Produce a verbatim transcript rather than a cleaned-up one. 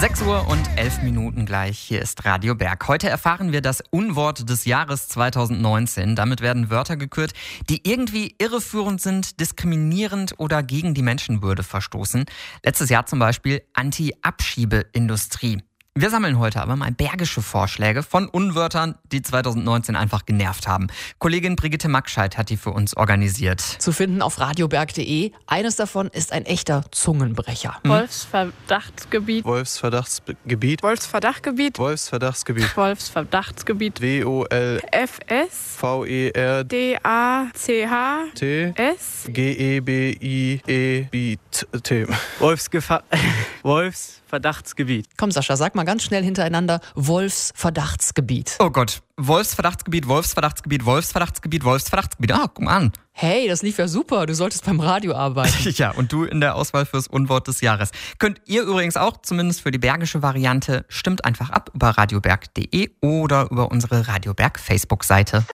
sechs Uhr und elf Minuten gleich. Hier ist Radio Berg. Heute erfahren wir das Unwort des Jahres zweitausendneunzehn. Damit werden Wörter gekürt, die irgendwie irreführend sind, diskriminierend oder gegen die Menschenwürde verstoßen. Letztes Jahr zum Beispiel Anti-Abschiebeindustrie. Wir sammeln heute aber mal bergische Vorschläge von Unwörtern, die zweitausendneunzehn einfach genervt haben. Kollegin Brigitte Maxscheid hat die für uns organisiert. Zu finden auf radioberg punkt de. Eines davon ist ein echter Zungenbrecher. Hm? Wolfsverdachtsgebiet. Wolfsverdachtsgebiet. Wolfsverdachtsgebiet. Wolfsverdachtsgebiet. Wolfsverdachtsgebiet. W O L F S. V E R D A C H. T. S. G E B I E B T. Wolfsgefa- Wolfsverdachtsgebiet. Komm Sascha, sag mal ganz schnell hintereinander Wolfsverdachtsgebiet. Oh Gott, Wolfsverdachtsgebiet, Wolfsverdachtsgebiet, Wolfsverdachtsgebiet, Wolfsverdachtsgebiet. Ah, guck mal an. Hey, das lief ja super. Du solltest beim Radio arbeiten. Ja, und du in der Auswahl fürs Unwort des Jahres. Könnt ihr übrigens auch, zumindest für die bergische Variante, stimmt einfach ab über radioberg punkt de oder über unsere Radio Berg Facebook-Seite.